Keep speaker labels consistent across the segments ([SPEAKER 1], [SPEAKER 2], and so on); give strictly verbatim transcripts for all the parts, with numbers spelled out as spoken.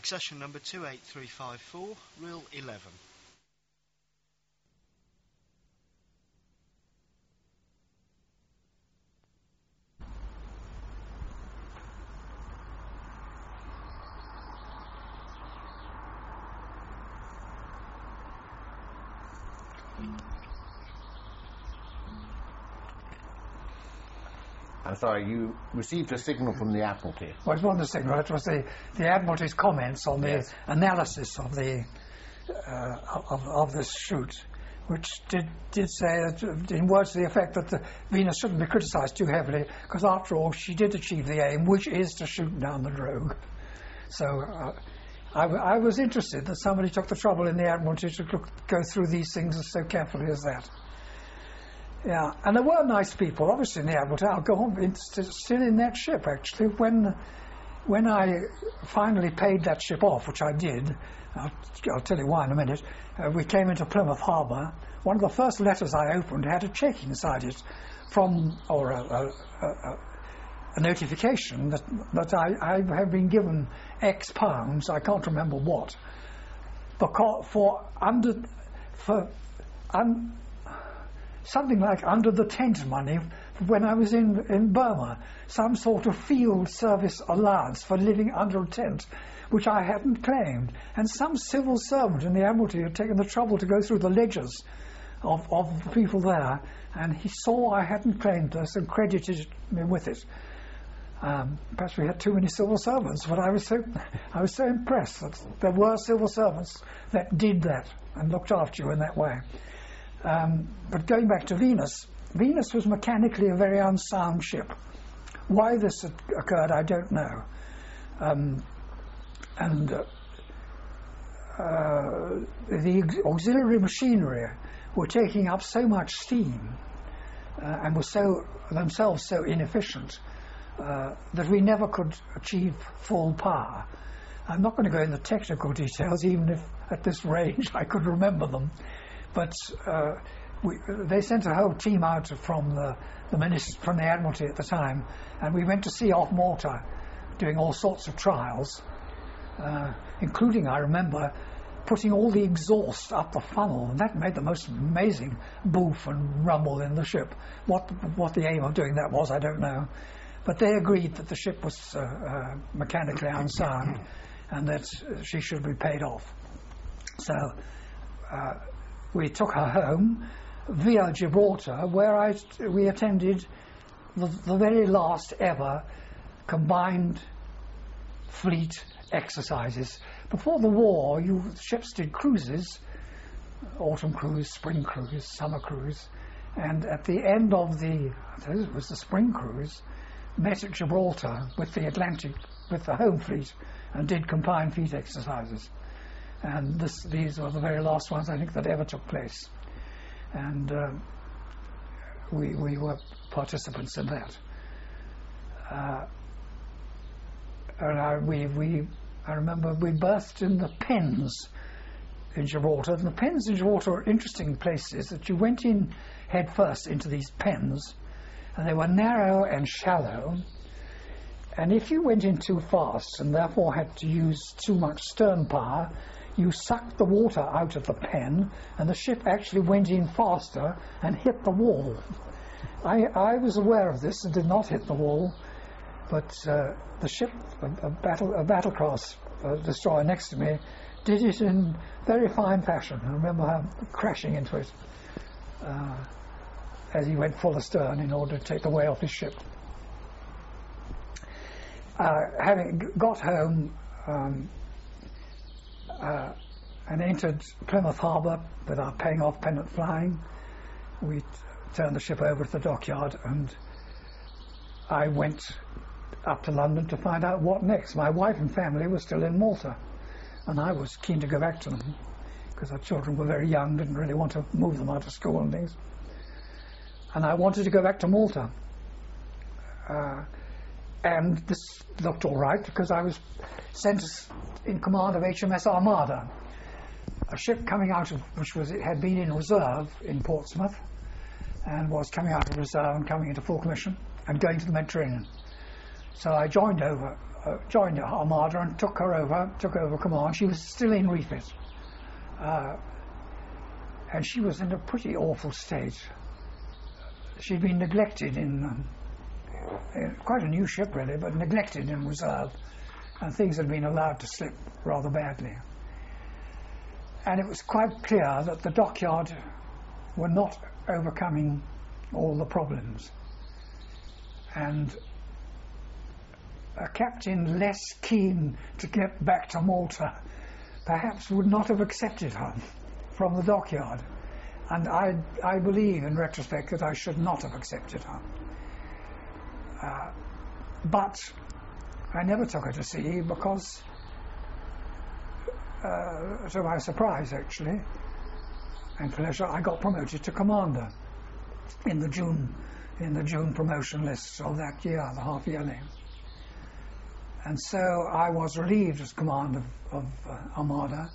[SPEAKER 1] Succession number two eight three five four, reel eleven.
[SPEAKER 2] I'm sorry, you received a signal from the Admiralty.
[SPEAKER 3] Well, it wasn't a signal, it was the, the Admiralty's comments on the
[SPEAKER 2] Yes.
[SPEAKER 3] analysis of the uh, of, of this shoot, which did, did say, that, in words to the effect that the Venus shouldn't be criticised too heavily, because after all, she did achieve the aim, which is to shoot down the Drogue. So uh, I, w I was interested that somebody took the trouble in the Admiralty to look, go through these things so carefully as that. Yeah, and there were nice people, obviously, in the Admiralty. I'll go on, in, still in that ship, actually. When when I finally paid that ship off, which I did, I'll, I'll tell you why in a minute, uh, we came into Plymouth Harbour. One of the first letters I opened had a cheque inside it from, or a, a, a, a notification that, that I, I have been given X pounds, I can't remember what, for, for under, for, un, something like under the tent money when I was in, in Burma, some sort of field service allowance for living under a tent, which I hadn't claimed. And some civil servant in the Admiralty had taken the trouble to go through the ledgers of, of the people there, and he saw I hadn't claimed this and credited me with it. Um, perhaps we had too many civil servants, but I was so I was so impressed that there were civil servants that did that and looked after you in that way. Um, but going back to Venus, Venus was mechanically a very unsound ship. Why this had occurred, I don't know. Um, and uh, uh, the auxiliary machinery were taking up so much steam uh, and were so themselves so inefficient uh, that we never could achieve full power. I'm not going to go into technical details, even if at this range I could remember them. But uh, we, they sent a whole team out from the, the minister, from the Admiralty at the time, and we went to sea off Malta, doing all sorts of trials, uh, including, I remember, putting all the exhaust up the funnel, and that made the most amazing boof and rumble in the ship. What what the aim of doing that was, I don't know, but they agreed that the ship was uh, uh, mechanically unsound, and that she should be paid off. So. Uh, We took her home via Gibraltar, where I, we attended the, the very last ever combined fleet exercises. Before the war, you, ships did cruises, autumn cruise, spring cruise, summer cruise, and at the end of the, it was the spring cruise, met at Gibraltar with the Atlantic, with the home fleet, and did combined fleet exercises. And this, these were the very last ones, I think, that ever took place. And uh, we, we were participants in that. Uh, and I, we, we, I remember we berthed in the pens in Gibraltar. And the pens in Gibraltar are interesting places that you went in head first into these pens, and they were narrow and shallow. And if you went in too fast and therefore had to use too much stern power, you sucked the water out of the pen, and the ship actually went in faster and hit the wall. I, I was aware of this and did not hit the wall, but uh, the ship, a, a battle, a battle-class uh, destroyer next to me, did it in very fine fashion. I remember her crashing into it uh, as he went full astern in order to take the way off his ship. Uh, having got home, um, Uh, and entered Plymouth Harbour with our paying off pennant flying, we turned the ship over to the dockyard, and I went up to London to find out what next. My wife and family were still in Malta, and I was keen to go back to them because our children were very young, didn't really want to move them out of school and things. And I wanted to go back to Malta. Uh, and this looked all right because I was sent in command of H M S Armada, a ship coming out of, which was, it had been in reserve in Portsmouth and was coming out of reserve and coming into full commission and going to the Mediterranean. So I joined over, uh, joined Armada and took her over, took over command. She was still in refit, uh, and she was in a pretty awful state. She'd been neglected in, um, in quite a new ship really, but neglected in reserve, and things had been allowed to slip rather badly. And it was quite clear that the dockyard were not overcoming all the problems. And a captain less keen to get back to Malta perhaps would not have accepted her from the dockyard. And I, I believe in retrospect that I should not have accepted her. Uh, but I never took her to sea because, uh, to my surprise actually, and pleasure, I got promoted to commander in the June in the June promotion lists of that year, the half yearly. And so I was relieved as commander of, of uh, Armada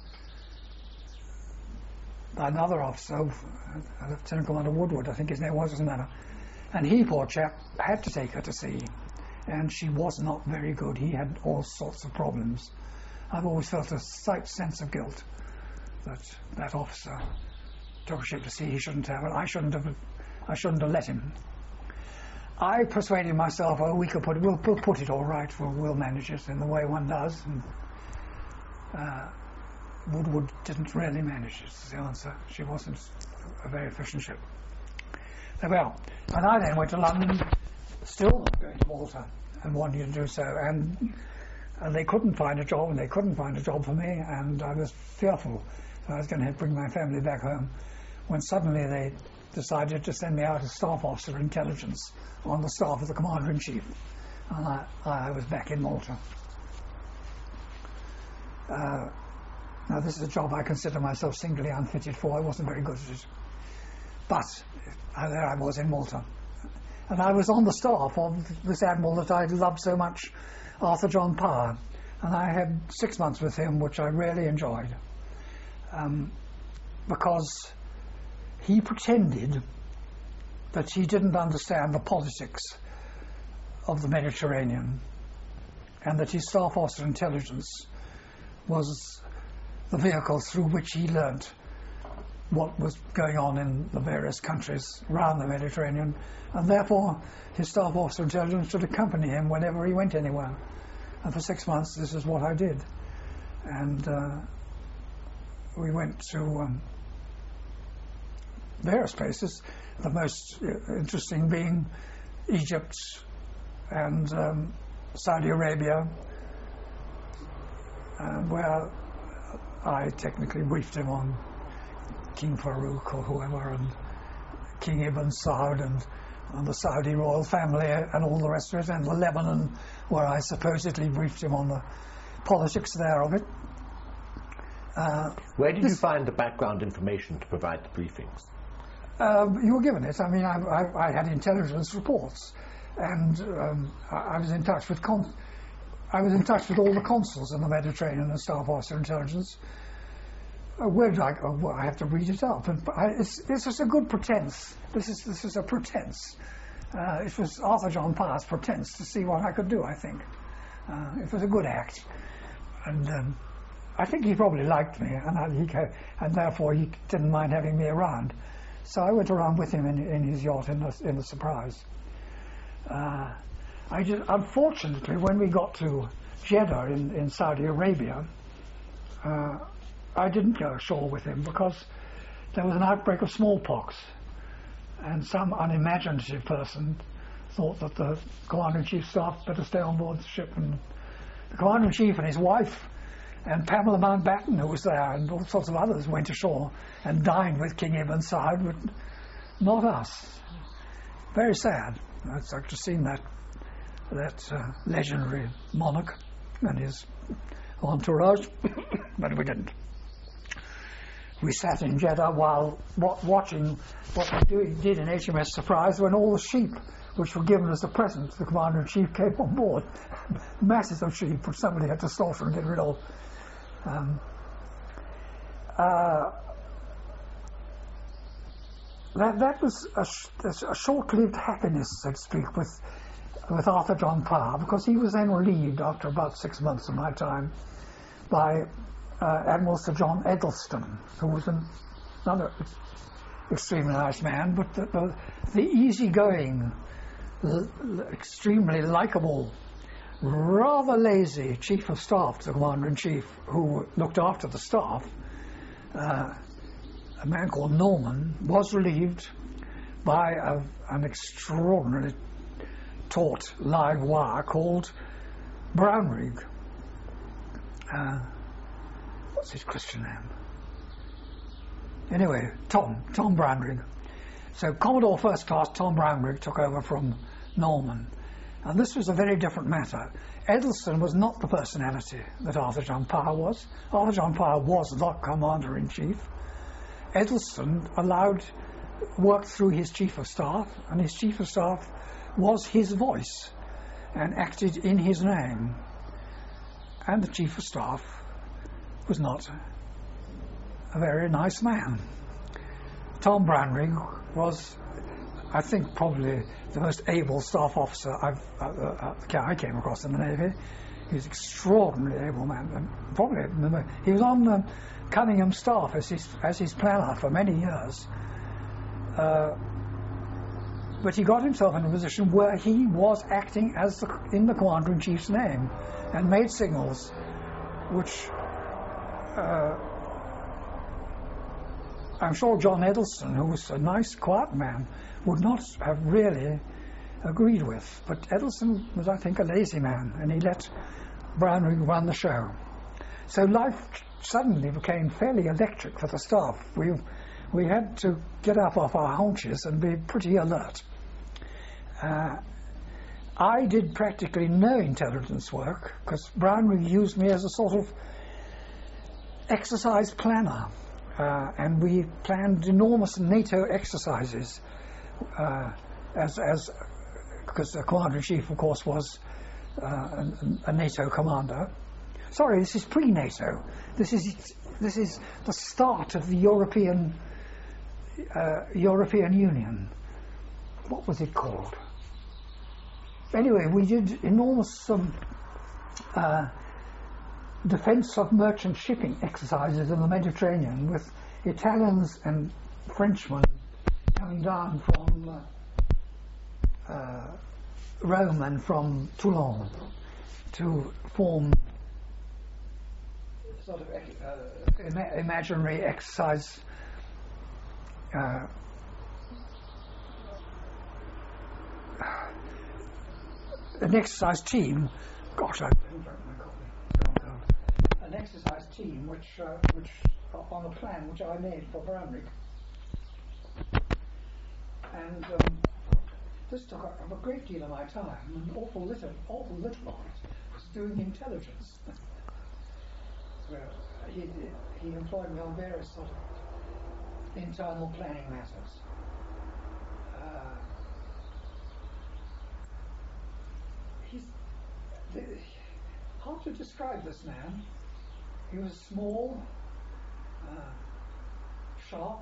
[SPEAKER 3] by another officer, uh, Lieutenant Commander Woodward, I think his name was, doesn't matter. And he, poor chap, had to take her to sea, and she was not very good. He had all sorts of problems. I've always felt a slight sense of guilt that that officer took a ship to sea he shouldn't have, and I shouldn't have, I shouldn't have let him. I persuaded myself, oh, we could put it, we'll, we'll put it all right, we'll, we'll manage it in the way one does. And, uh, Woodward didn't really manage it, is the answer. She wasn't a very efficient ship. So, well, and I then went to London, still not going to Malta, and wanting to do so. And, and they couldn't find a job, and they couldn't find a job for me, and I was fearful that I was going to have to bring my family back home, when suddenly they decided to send me out as Staff Officer Intelligence on the staff of the Commander-in-Chief. And I, I was back in Malta. Uh, now this is a job I consider myself singularly unfitted for. I wasn't very good at it. But uh, there I was in Malta. And I was on the staff of this admiral that I loved so much, Arthur John Power. And I had six months with him, which I really enjoyed. Um, because he pretended that he didn't understand the politics of the Mediterranean, and that his Staff Officer Intelligence was the vehicle through which he learnt what was going on in the various countries around the Mediterranean, and therefore his Staff Officer Intelligence should accompany him whenever he went anywhere. And for six months this is what I did. And uh, we went to um, various places, the most interesting being Egypt and um, Saudi Arabia, uh, where I technically briefed him on King Farouk or whoever, and King Ibn Saud, and, and the Saudi royal family and all the rest of it, and the Lebanon, where I supposedly briefed him on the politics there of it. Uh,
[SPEAKER 2] Where did you find the background information to provide the briefings?
[SPEAKER 3] Uh, you were given it. I mean, I, I, I had intelligence reports, and um, I, I was in touch with con I was in touch with all the consuls in the Mediterranean and Staff Officer Intelligence. Uh, where did I go? Well, I have to read it up. And I, it's, this is a good pretense. This is this is a pretense. Uh, it was Arthur John Power's pretense to see what I could do. I think uh, it was a good act, and um, I think he probably liked me, and I, he and therefore he didn't mind having me around. So I went around with him in, in his yacht in the, in the Surprise. Uh, I just, unfortunately, when we got to Jeddah in, in Saudi Arabia, uh, I didn't go ashore with him because there was an outbreak of smallpox, and some unimaginative person thought that the Commander-in-Chief staff better stay on board the ship, and the Commander-in-Chief and his wife and Pamela Mountbatten, who was there, and all sorts of others went ashore and dined with King Ibn Saud, but not us. Very sad. I've just seen that that uh, legendary monarch and his entourage, but we didn't. We sat in Jeddah while wa watching what we do, did in H M S Surprise when all the sheep which were given as a present to the Commander-in-Chief came on board. Masses of sheep which somebody had to slaughter and get rid of. Um, uh, that, that was a, sh a short-lived happiness, so to speak, with with Arthur John Parr, because he was then relieved after about six months of my time by uh, Admiral Sir John Edelston, who was an, another extremely nice man, but the, the, the easygoing, l- extremely likeable, rather lazy Chief of Staff to the Commander-in-Chief, who looked after the staff, uh, a man called Norman, was relieved by a, an extraordinarily taut live wire called Brownrigg. Uh, what's his Christian name? Anyway, Tom, Tom Brownrigg. So Commodore First Class Tom Brownrigg took over from Norman. And this was a very different matter. Edelston was not the personality that Arthur John Parr was. Arthur John Parr was the Commander-in-Chief. Edelston allowed, worked through his Chief of Staff, and his Chief of Staff was his voice and acted in his name. And the Chief of Staff was not a very nice man. Tom Brownrigg was, I think, probably the most able staff officer I've, uh, uh, I came across in the Navy. He was an extraordinarily able man. And probably he was on the Cunningham staff as his, as his planner for many years. Uh, but he got himself in a position where he was acting as the, in the Commander-in-Chief's name and made signals which uh, I'm sure John Edelston, who was a nice, quiet man, would not have really agreed with. But Edelston was, I think, a lazy man, and he let Brownrigg run the show. So life suddenly became fairly electric for the staff. We we had to get up off our haunches and be pretty alert. Uh, I did practically no intelligence work because Brownrigg used me as a sort of exercise planner. Uh, and we planned enormous NATO exercises, uh, as as because the Commander-in-Chief, of course, was uh, a, a NATO commander. Sorry, this is pre-NATO. This is this is the start of the European uh, European Union. What was it called? Anyway, we did enormous um, uh, defence of merchant shipping exercises in the Mediterranean with Italians and Frenchmen coming down from uh, uh, Rome and from Toulon to form sort of uh, ima- imaginary exercise uh, an exercise team. Gosh, I an exercise team which uh, which uh, on a plan which I made for Brownrigg, and um, this took up a great deal of my time. An awful little, awful little of it was doing intelligence. So he he employed me on various sort of internal planning matters. Uh, he's the, how to describe this man? He was small, uh, sharp.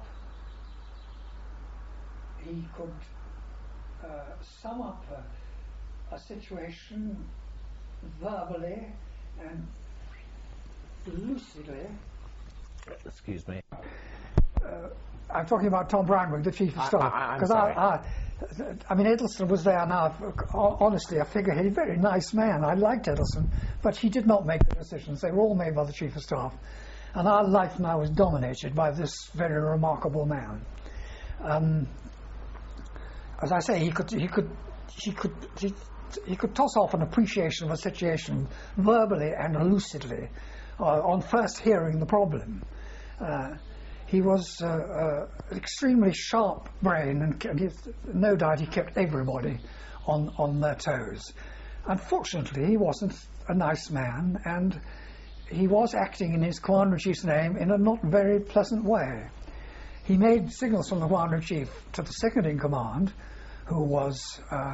[SPEAKER 3] He could uh, sum up a, a situation verbally and lucidly.
[SPEAKER 2] Excuse me.
[SPEAKER 3] Uh, I'm talking about Tom Brownrigg, the Chief of Staff.
[SPEAKER 2] Because I,
[SPEAKER 3] I, I, I mean, Edelston was there now. Honestly, I figure he's a very nice man. I liked Edelston, but he did not make the decisions. They were all made by the Chief of Staff. And our life now was dominated by this very remarkable man. Um, as I say, he could, he could, he could, he, he could toss off an appreciation of a situation verbally and lucidly uh, on first hearing the problem. Uh, He was uh, uh, an extremely sharp brain, and, and he, no doubt he kept everybody on, on their toes. Unfortunately, he wasn't a nice man, and he was acting in his Commander-in-Chief's name in a not very pleasant way. He made signals from the Commander-in-Chief to the second-in-command, who was uh,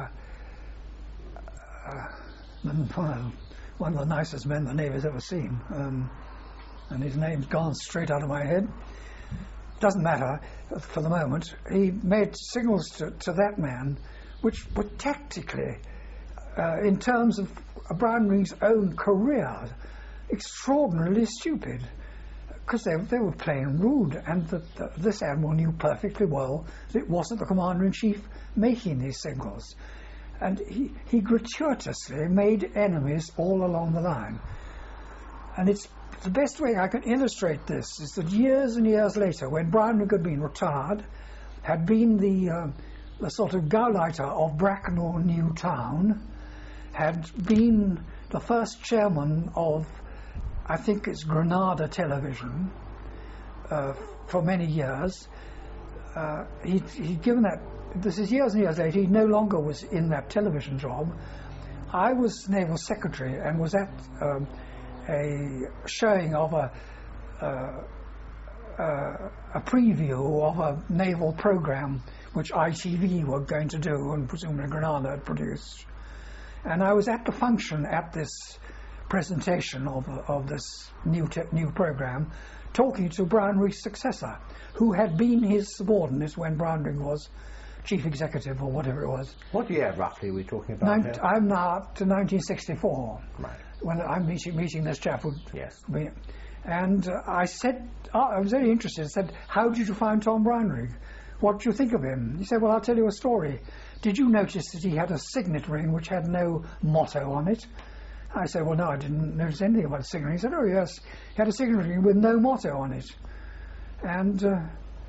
[SPEAKER 3] uh, one of the nicest men the Navy's ever seen, um, and his name's gone straight out of my head. Doesn't matter for the moment. He made signals to, to that man which were tactically uh, in terms of Brownring's own career, extraordinarily stupid, because they, they were plain rude, and the, the, this admiral knew perfectly well that it wasn't the commander-in-chief making these signals. And he, he gratuitously made enemies all along the line. And it's the best way I can illustrate this is that years and years later, when Brownring had been retired, had been the, uh, the sort of Gauleiter of Bracknell New Town, had been the first chairman of, I think it's Granada Television, uh, for many years. Uh, he'd, he'd given that, this is years and years later, he no longer was in that television job. I was Naval Secretary and was at um, a showing of a, uh, uh, a preview of a naval program which I T V were going to do and presumably Granada had produced. And I was at the function at this presentation of, of this new te- new program, talking to Brownring's successor, who had been his subordinate when Brownring was chief executive or whatever it was.
[SPEAKER 2] What year roughly are we talking about?
[SPEAKER 3] Nin- I'm now up to nineteen sixty-four.
[SPEAKER 2] Right.
[SPEAKER 3] When I'm meeting meeting this chap. Would
[SPEAKER 2] Yes.
[SPEAKER 3] be, and uh, I said, oh, I was very interested. I said, how did you find Tom Brownring? What did you think of him? He said, well, I'll tell you a story. Did you notice that he had a signet ring which had no motto on it? I said, well, no, I didn't notice anything about a signet ring. He said, oh, yes, he had a signet ring with no motto on it. And uh,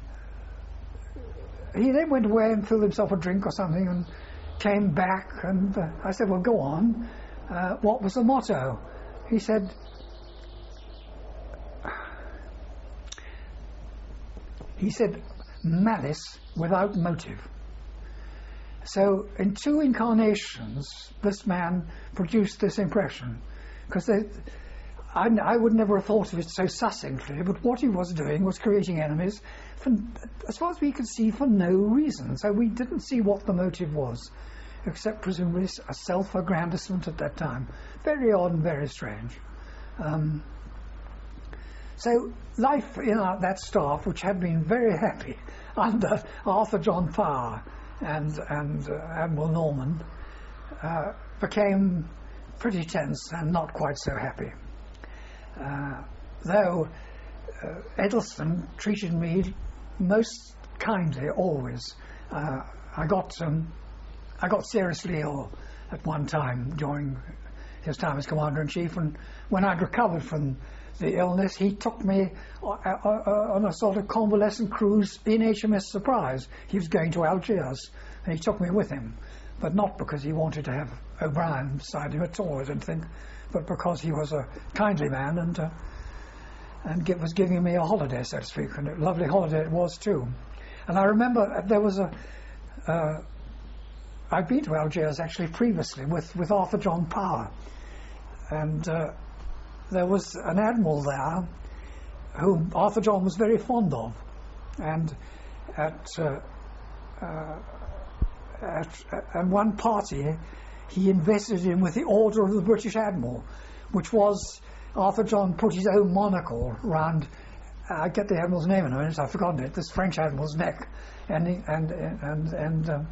[SPEAKER 3] he then went away and filled himself a drink or something and came back. And uh, I said, well, go on. Uh, what was the motto? He said, he said, malice without motive. So in two incarnations, this man produced this impression, because I, I would never have thought of it so succinctly, but what he was doing was creating enemies, for, as far as we could see, for no reason. So we didn't see what the motive was, except presumably a self-aggrandizement at that time. Very odd and very strange. Um, so life in our, that staff, which had been very happy under Arthur John Parr and, and uh, Admiral Norman, uh, became pretty tense and not quite so happy. Uh, though uh, Eddleston treated me most kindly always. Uh, I got um, I got seriously ill at one time during his time as Commander-in-Chief, and when I'd recovered from the illness, he took me on a sort of convalescent cruise in H M S Surprise. He was going to Algiers, and he took me with him, but not because he wanted to have O'Brien beside him at all, I didn't think, but because he was a kindly man and uh, and get, was giving me a holiday, so to speak, and a lovely holiday it was too. And I remember there was a uh, I'd been to Algiers actually previously with, with Arthur John Parr, and uh, there was an admiral there whom Arthur John was very fond of, and at uh, uh, at, at one party he invested him with the Order of the British Admiral, which was Arthur John put his own monocle round, uh, I get the admiral's name in a minute, I've forgotten it, this French admiral's neck, and he, and and and um,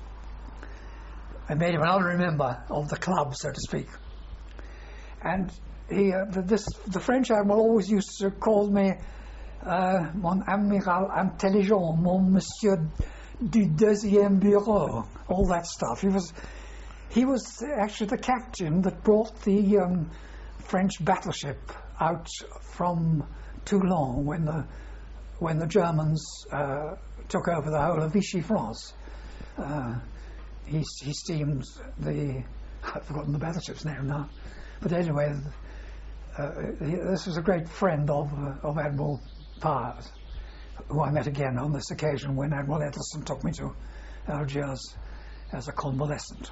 [SPEAKER 3] I made him an honorary member of the club, so to speak. And he, uh, this the French admiral always used to call me uh, mon amiral intelligent, mon monsieur du deuxième bureau, all that stuff. He was he was actually the captain that brought the um, French battleship out from Toulon when the when the Germans uh, took over the whole of Vichy France. Uh, he, he steamed the I've forgotten the battleship's name now, but anyway, uh, he, this was a great friend of uh, of Admiral Parr, who I met again on this occasion when Admiral Eddleston took me to Algiers as a convalescent.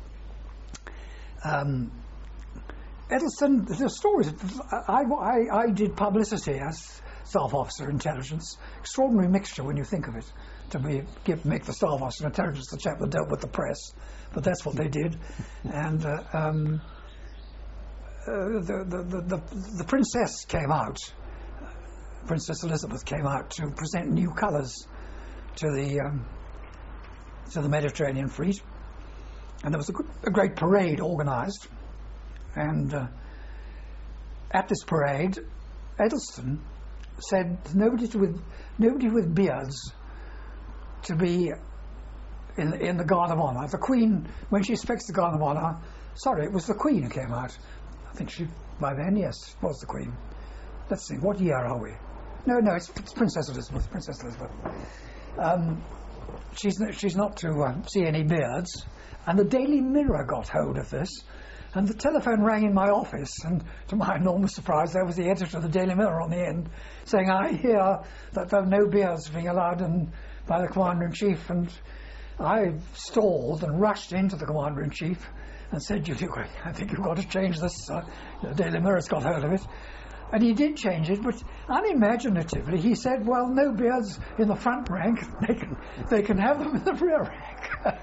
[SPEAKER 3] Um, Eddleston, the stories, I, I, I did publicity as Staff Officer Intelligence. Extraordinary mixture when you think of it, to be, give, make the Staff Officer Intelligence the chap that dealt with the press, but that's what they did. And uh, um, uh, the, the, the, the, the Princess came out, Princess Elizabeth came out to present new colours to the, um, to the Mediterranean Fleet. and there was a, good, a great parade organised, and uh, at this parade, Edelston said nobody to with nobody with beards to be in the, in the Guard of Honour. The Queen, when she speaks the Guard of Honour, sorry, it was the Queen who came out. I think she, by then, yes, it was the Queen. Let's see, what year are we? No, no, it's, it's Princess Elizabeth. Princess Elizabeth. Um, she's she's not to uh, see any beards, and the Daily Mirror got hold of this. And the telephone rang in my office, and to my enormous surprise, there was the editor of the Daily Mirror on the end, saying, "I hear that there are no beards being allowed in by the Commander-in-Chief." And I stalled and rushed into the Commander-in-Chief and said, you, "I think you've got to change this. Uh, the Daily Mirror's got hold of it." And he did change it, but unimaginatively he said, "Well, no beards in the front rank. They can they can have them in the rear rank."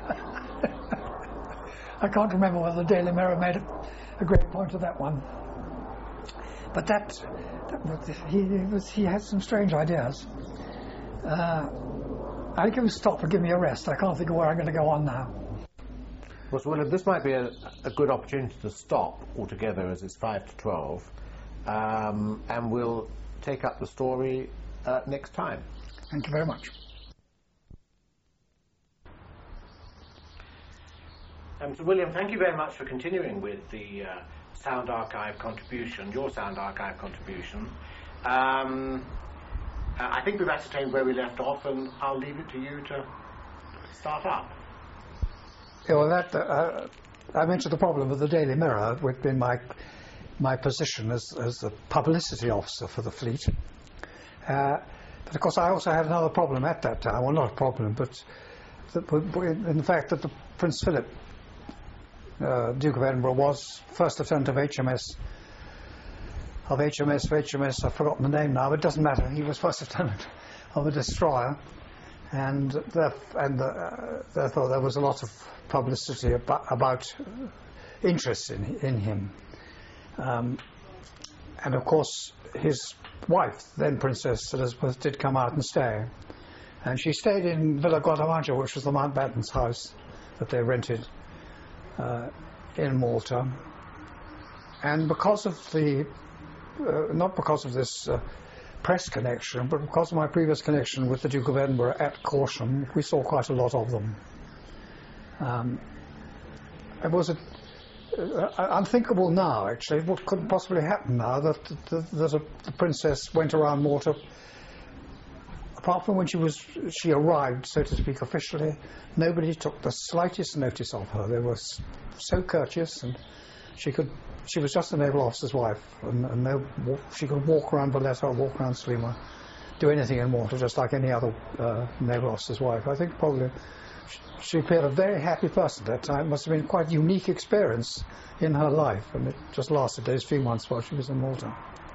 [SPEAKER 3] I can't remember whether the Daily Mirror made a, a great point of that one. But that, that he, he, was, he had some strange ideas. Uh, I think he was stop and give me a rest. I can't think of where I'm going to go on now.
[SPEAKER 2] Well, so William, this might be a, a good opportunity to stop altogether, as it's five to twelve, um, and we'll take up the story uh, next time.
[SPEAKER 3] Thank you very much.
[SPEAKER 2] Um, so William, thank you very much for continuing with the uh, Sound Archive contribution, your Sound Archive contribution. Um, I think we've ascertained where we left off, and I'll leave it to you to start up.
[SPEAKER 3] Yeah, well, that uh, I mentioned the problem with the Daily Mirror, which had been my my position as as the publicity officer for the fleet. Uh, but of course, I also had another problem at that time. Well, not a problem, but the, in the fact that the Prince Philip, uh, Duke of Edinburgh, was first lieutenant of H M S. Of H M S, of H M S, I've forgotten the name now, but it doesn't matter. He was first lieutenant of a destroyer, and, there, and uh, therefore there was a lot of publicity about, about interest in, in him. Um, and of course, his wife, then Princess Elizabeth, did come out and stay. And she stayed in Villa Guadamaggio, which was the Mountbatten's house that they rented uh, in Malta. And because of the Uh, not because of this uh, press connection, but because of my previous connection with the Duke of Edinburgh at Corsham, we saw quite a lot of them. Um, it was a, uh, unthinkable now, actually, what could possibly happen now, that, that, that a, the Princess went around Malta. Apart from when she was, she arrived, so to speak, officially, nobody took the slightest notice of her. They were so courteous, and she could She was just a naval officer's wife, and, and no, she could walk around Valletta, walk around Sliema, do anything in Malta, just like any other uh, naval officer's wife. I think probably she, she appeared a very happy person at that time. It must have been quite a unique experience in her life, and it just lasted those few months while she was in Malta.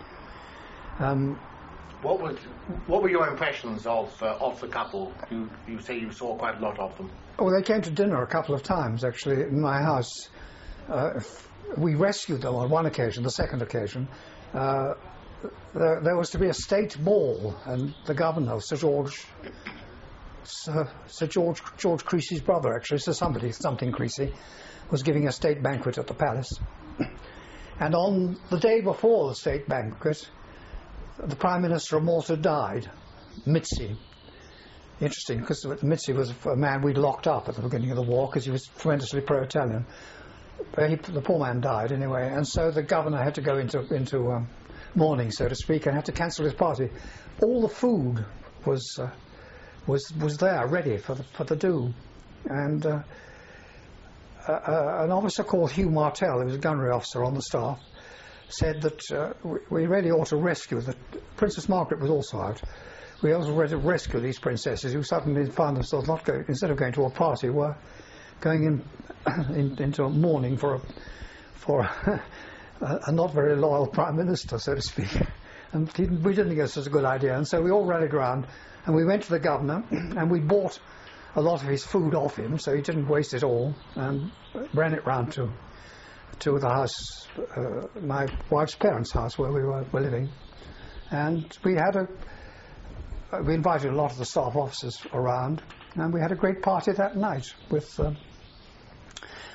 [SPEAKER 3] Um,
[SPEAKER 2] what, was, what were your impressions of uh, of the couple? You, you say you saw quite a lot of them.
[SPEAKER 3] Oh, they came to dinner a couple of times, actually, in my house. Uh, We rescued them on one occasion, the second occasion. Uh, there, there was to be a state ball, and the governor, Sir George, Sir, Sir George, George Creasy's brother, actually, Sir somebody, something Creasy, was giving a state banquet at the palace. And on the day before the state banquet, the Prime Minister of Malta died, Mitzi. Interesting, because Mitzi was a man we'd locked up at the beginning of the war because he was tremendously pro-Italian. He, the poor man died anyway, and so the governor had to go into into um, mourning, so to speak, and had to cancel his party. All the food was uh, was was there, ready for the for the do, and uh, uh, an officer called Hugh Martell, who was a gunnery officer on the staff, said that uh, we, we really ought to rescue the Princess Margaret was also out. We also ought to rescue these princesses who suddenly found themselves not going, instead of going to a party, were going in, in into a mourning for a, for a, a not very loyal prime minister, so to speak. And he, we didn't think this was a good idea, and so we all rallied around, and we went to the governor, and we bought a lot of his food off him, so he didn't waste it all, and ran it round to to the house, uh, my wife's parents' house, where we were, were living, and we had a. Uh, we invited a lot of the staff officers around, and we had a great party that night with. Uh,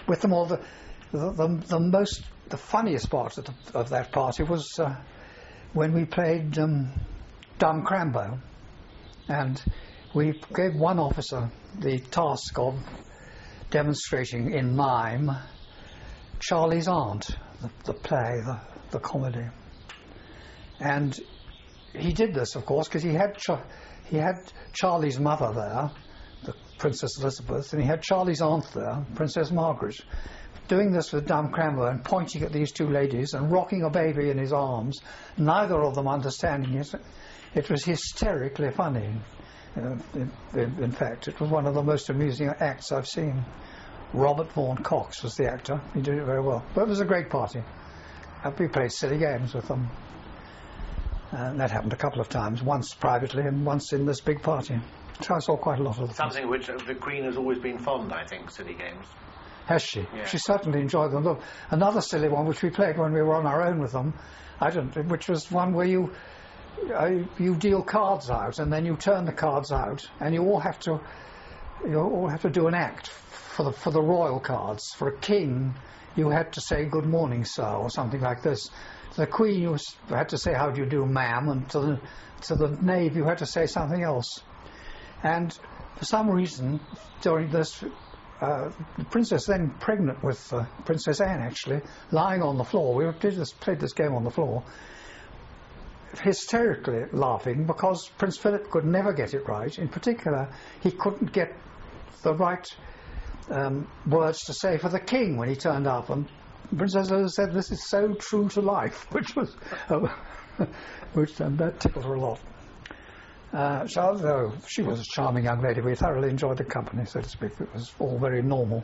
[SPEAKER 3] with them all. The the, the, the most the funniest part of, the, of that party was uh, when we played um, Dumb Crambo, and we gave one officer the task of demonstrating in mime Charlie's Aunt, the, the play, the, the comedy. And he did this, of course, because he had Char- he had Charlie's mother there, the Princess Elizabeth, and he had Charlie's aunt there, Princess Margaret, doing this with Dumb Crambo and pointing at these two ladies and rocking a baby in his arms, neither of them understanding it. It was hysterically funny. Uh, in, in, in fact, it was one of the most amusing acts I've seen. Robert Vaughan Cox was the actor. He did it very well. But it was a great party. And we played silly games with them. And that happened a couple of times, once privately and once in this big party. So I saw quite a lot of them.
[SPEAKER 2] Something which uh, the Queen has always been fond, I think, silly games.
[SPEAKER 3] Has she?
[SPEAKER 2] Yeah.
[SPEAKER 3] She certainly enjoyed them. Look, another silly one which we played when we were on our own with them, I don't, which was one where you uh, you deal cards out and then you turn the cards out and you all have to you all have to do an act for the for the royal cards. For a king, you had to say "Good morning, sir" or something like this. To the Queen, you had to say "How do you do, ma'am," and to the to the knave, you had to say something else. And for some reason, during this. Uh, the princess, then pregnant with uh, Princess Anne, actually, lying on the floor. We did this, played this game on the floor, hysterically laughing because Prince Philip could never get it right. In particular, he couldn't get the right um, words to say for the king when he turned up. And Princess Anne said, "This is so true to life," which was, uh, which um, that tickled her a lot. Uh, Charlotte, though, she was a charming young lady. We thoroughly enjoyed the company, so to speak. It was all very normal.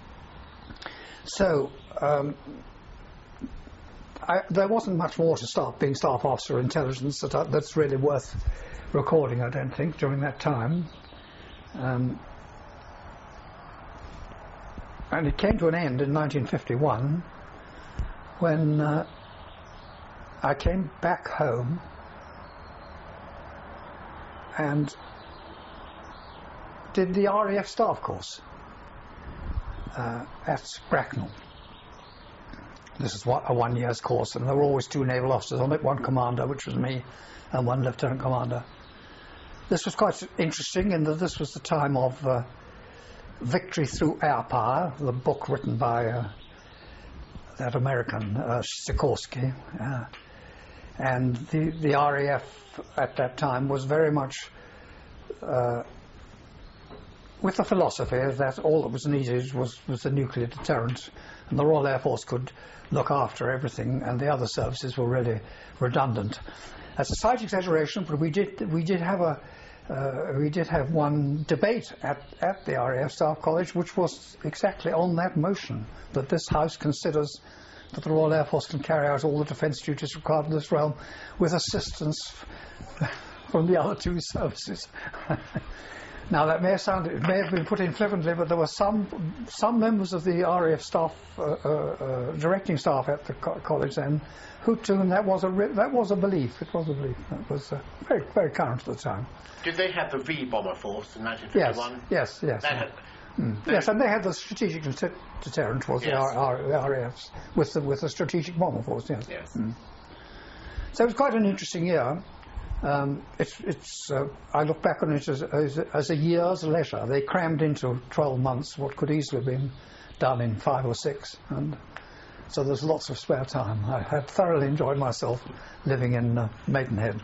[SPEAKER 3] So, um, I, there wasn't much more to staff, being staff officer intelligence that, uh, that's really worth recording, I don't think, during that time. Um, and it came to an end in nineteen fifty-one when uh, I came back home and did the R A F staff course uh, at Bracknell. This is what, a one year's course, and there were always two naval officers on it, one commander, which was me, and one lieutenant commander. This was quite interesting in that this was the time of uh, Victory Through Air Power, the book written by uh, that American uh, Sikorsky. Uh, and the, the R A F at that time was very much uh, with the philosophy that all that was needed was, was the nuclear deterrent, and the Royal Air Force could look after everything, and the other services were really redundant. That's a slight exaggeration, but we did we did have a uh, we did have one debate at, at the R A F Staff College, which was exactly on that motion that this House considers that the Royal Air Force can carry out all the defence duties required in this realm with assistance from the other two services. Now that may sound, it may have been put in flippantly, but there were some some members of the R A F staff, uh, uh, uh, directing staff at the co- college then, who to whom that was a re- that was a belief. It was a belief. That was uh, very very current at the time.
[SPEAKER 2] Did they have the V bomber force in nineteen fifty-one?
[SPEAKER 3] Yes, yes, yes.
[SPEAKER 2] That had,
[SPEAKER 3] Mm. Yes, and they had the strategic det- deterrent was
[SPEAKER 2] yes.
[SPEAKER 3] the, R- R- the R A Fs with the with the strategic bomber force. Yes.
[SPEAKER 2] Yes.
[SPEAKER 3] Mm. So it was quite an interesting year. Um, it's it's. Uh, I look back on it as, as as a year's leisure. They crammed into twelve months what could easily have been done in five or six, and so there's lots of spare time. I had thoroughly enjoyed myself living in uh, Maidenhead.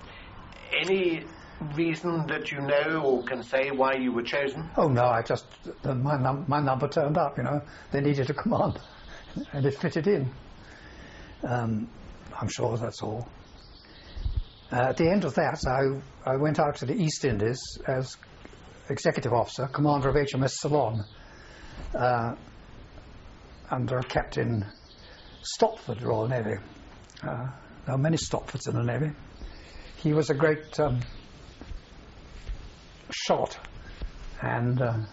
[SPEAKER 2] Any reason that you know or can say why you were chosen?
[SPEAKER 3] Oh no, I just uh, my num- my number turned up. You know, they needed a commander, and it fitted in. Um, I'm sure that's all. Uh, at the end of that, I I went out to the East Indies as executive officer, commander of H M S Ceylon, uh, under Captain Stopford, Royal Navy. Uh, there are many Stopfords in the Navy. He was a great um, shot, and uh,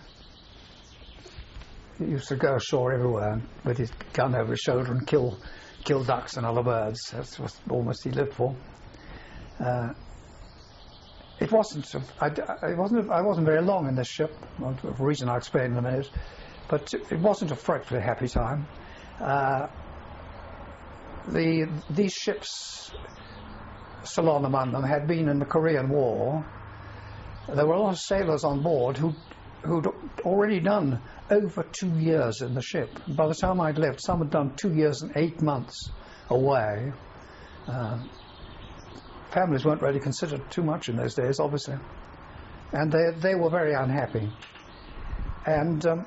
[SPEAKER 3] he used to go ashore everywhere with his gun over his shoulder and kill kill ducks and other birds. That's what almost he lived for. Uh, it wasn't. I, it wasn't. I wasn't very long in this ship. For a reason I'll explain in a minute. but it wasn't a frightfully happy time. Uh, the these ships, Ceylon among them, had been in the Korean War. There were a lot of sailors on board who who'd already done over two years in the ship. By the time I'd left, some had done two years and eight months away. Uh, families weren't really considered too much in those days, obviously, and they they were very unhappy. And um,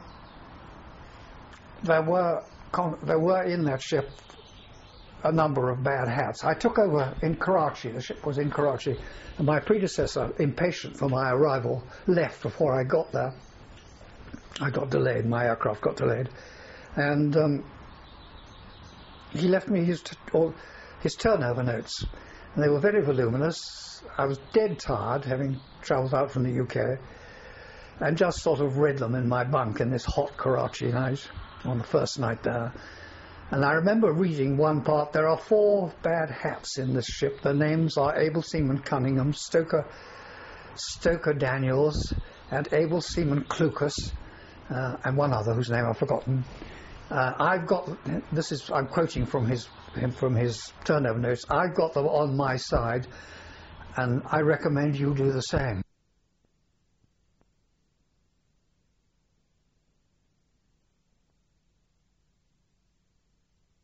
[SPEAKER 3] there were there were in that ship a number of bad hats. I took over in Karachi. The ship was in Karachi, and my predecessor, impatient for my arrival, left before I got there. I got delayed. My aircraft got delayed, and um, he left me his t or his turnover notes, and they were very voluminous. I was dead tired, having travelled out from the U K, and just sort of read them in my bunk in this hot Karachi night on the first night there. And I remember reading one part. There are four bad hats in this ship. Their names are Able Seaman Cunningham, Stoker, Stoker Daniels, and Able Seaman Clucas, uh, and one other whose name I've forgotten. Uh, I've got this is I'm quoting from his him from his turnover notes. I've got them on my side, and I recommend you do the same.